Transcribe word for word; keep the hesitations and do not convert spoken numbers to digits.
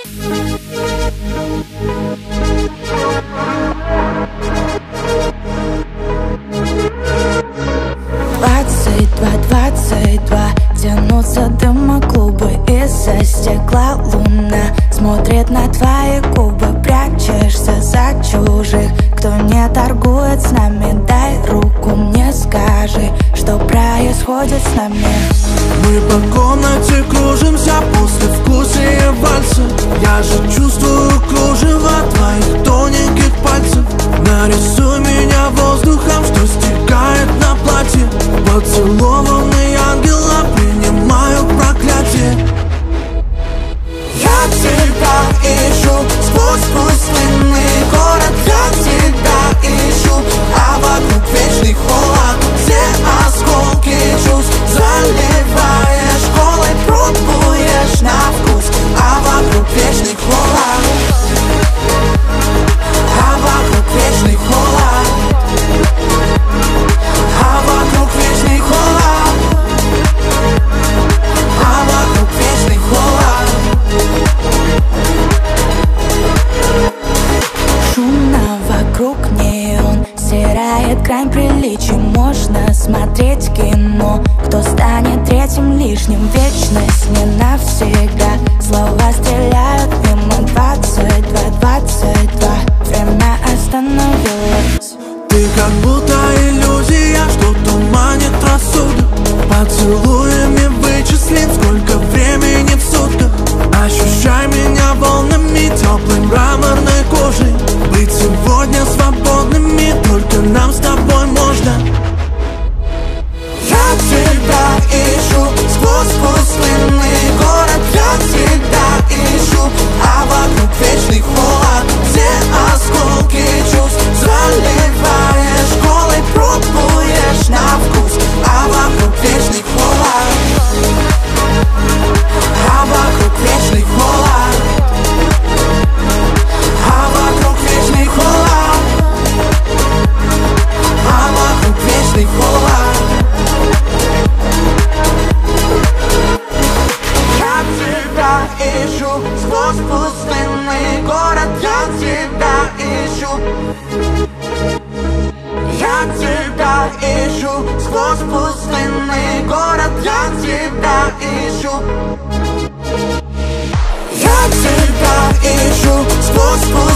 Двадцать два, двадцать два, тянутся дымоклубы, из-за стекла луна смотрит на твои губы. Прячешься за чужих, кто не торгует с нами. Дай руку мне, скажи, что происходит с нами. Мы по комнате кружимся после вкусия вальса. Я же чувствую кружево твоих тоненьких пальцев. Нарисуй меня воздухом, что стекает на платье. Поцелованный ангела, принимаю проклятие. Я тебя ищу сквозь пустынный город. Я тебя ищу, а вокруг вечный холод. Все осколки чувств заливаешь колой, пробуешь на вкус, а вокруг вечный холод. А вокруг вечный холод. А вокруг вечный холод. А вокруг вечный холод. Шумно вокруг неон, стирает грань приличий. Можно смотреть кино, кто станет третьим лишним. Вечность не навсегда, слова стреляют мимо. Двадцать два, двадцать два, время остановилось. Ты как будто иллюзия, что туманит рассудок. Поцелуями вычислим, сколько времени в сутках. Ощущай меня волнами теплой мраморной кожей. Быть сегодня свободными только нам с тобой можно. Я тебя ищу сквозь пустынный город. Я тебя ищу, а вокруг вечный холод. Все осколки чувств заливаешь колой, пробуешь на вкус, а вокруг вечный холод. А вокруг вечный холод. А вокруг вечный холод. А вокруг вечный холод. Я тебя ищу сквозь пустынный город. Я тебя ищу. Я тебя ищу сквозь пустынный город. Я тебя ищу. Я тебя ищу сквозь пустынный город.